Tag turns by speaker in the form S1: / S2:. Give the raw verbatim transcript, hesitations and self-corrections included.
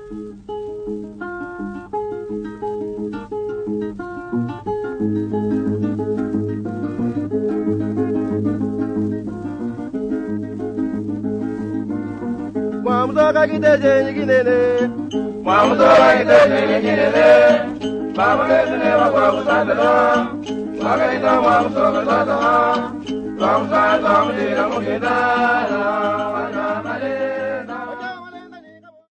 S1: Mwamutoka kiteje kinene,
S2: Mwamutoka kiteje kinene, Bamulesene wakwa kusatana, Wakaita mwamutoka tatana, Twamusaya twamudira mugenda.